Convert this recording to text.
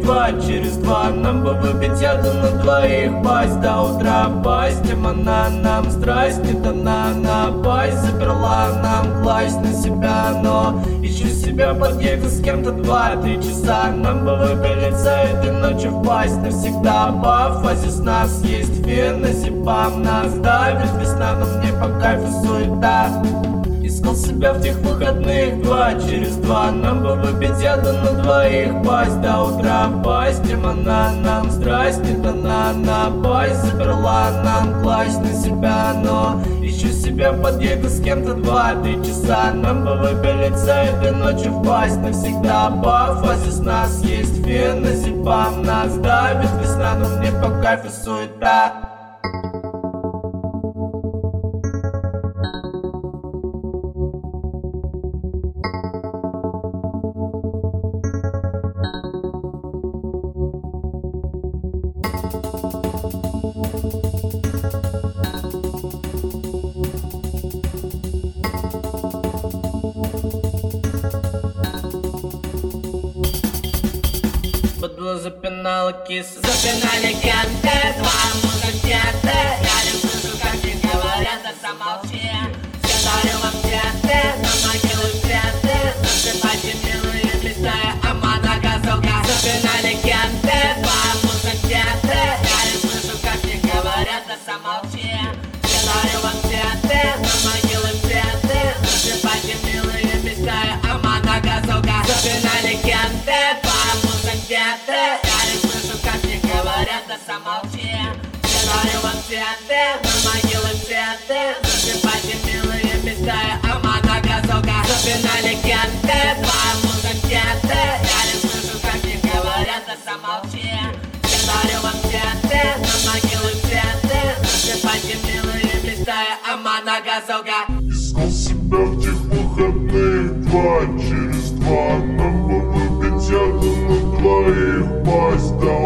2 через 2. Нам бы выпить яду на двоих, пасть до утра, пасть. Она нам страсть, нет, она напасть. Заперла нам класть на себя, но ищу себя под гейку с кем-то 2-3 часа. Нам бы выпилиться этой ночью впасть навсегда. По фазе с нас есть фен, зипам нас давит весна, но мне по кайфу суета. Искал себя в тех выходных 2 через 2. Нам бы выпить яду на двоих, пасть до утра, пасть. Она нам страсть, нет, она напасть. Заперла нам класть на себя, но ищу себя под гейку с кем-то 2-3 часа. Нам бы выпилиться этой ночью впасть навсегда. По фазе с нас есть фен, зипам нас давит весна, но мне по кайфу суета. Бадло запинала киса, Запинали кенты, 2 музыканты. Я не слышу, как мне говорят, а замолчи. Все дарю вам цветы, на могилы цветы. Засыпайте милые места, амана газовка. Запинали кенты, 2 музыканты. Я не слышу, как мне говорят, а замолчи. Все дарю вам цветы, на могилы цветы. Засыпайте милые места, амана газовка. Запинали кенты, 2 музыканты. Я не слышу, как мне говорят, а замолчи. Я дарю вам цветы, на могилы цветы. Засыпайте милые места, амана газовка. Запинали кенты, 2 музыканты. Я не слышу, как мне говорят, а замолчи. Я дарю вам цветы, на могилы цветы. Засыпайте милые места, амана газовка. Искал себя в тех выходных 2 через 2. Нам бы выпить яду на двоих, пасть до